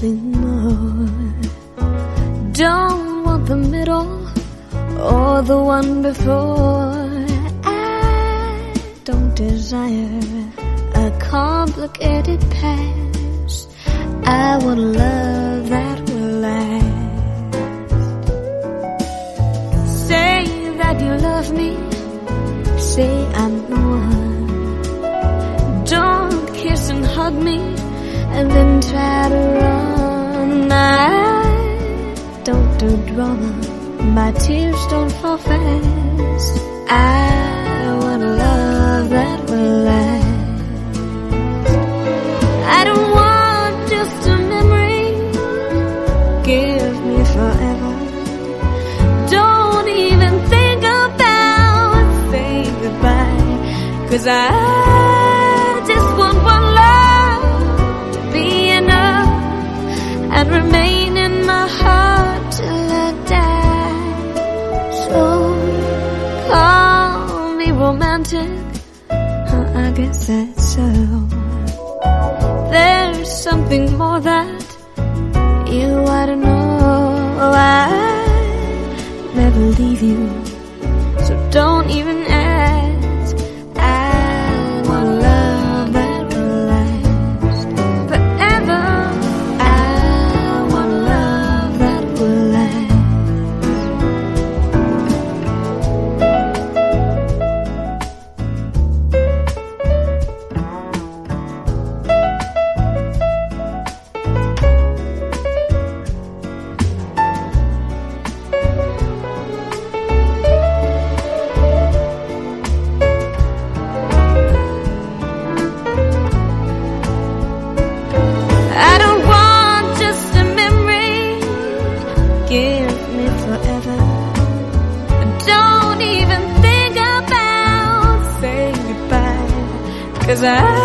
something more. Don't want the middle or the one before. I don't desire a complicated past. I want love that will last. Say that you love me, say I'm the one. Don't kiss and hug me and then try to run. I don't do drama, my tears don't fall fast. I want a love that will last. I don't want just a memory, give me forever. Don't even think about saying goodbye, 'cause I just want one love to be enough and remain in my heart till I die. So call me romantic, I guess that's so. There's something more that you ought to know. I never leave you, so don't even ask. I want love that will last forever. I want love that will last. I don't want just a memory, give me forever. Don't even think about saying goodbye, 'cause I